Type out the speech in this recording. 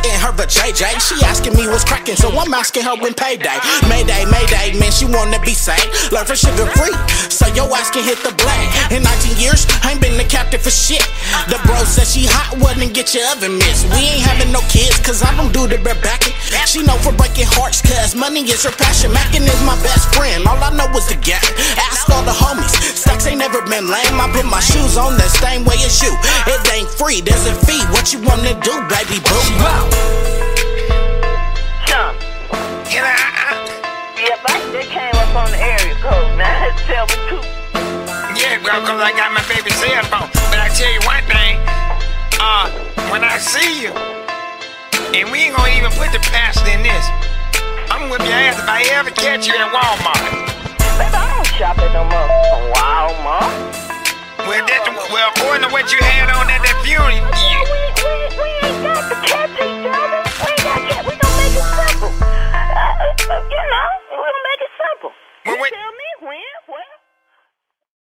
in her but JJ. She asking me what's cracking, so I'm asking her when payday. Mayday, Mayday, man, she wanna be saved. Learn from sugar free, so yo ass can hit the blade. In 19 years, I ain't been the captain for shit. The bro said she hot, wouldn't get your oven miss. We ain't having no kids, cause I don't do the bare backing. She know for breaking hearts, cause money is her passion. Mackin' is my best friend, all I know is the gap. Ask all the homies, stacks ain't never been lame. I put my shoes on the same way as you. It ain't free, there's a fee. What you wanna do, baby boo? Yeah, but they came up on the area code. Now it's 72. Yeah, bro, cause I got my baby cell phone. But I tell you one thing, when I see you, and we ain't gonna even put the past in this, I'm gonna whip your ass if I ever catch you at Walmart. Baby, I don't shop at no motherfucking Walmart. Well, according to what you had on at that funeral,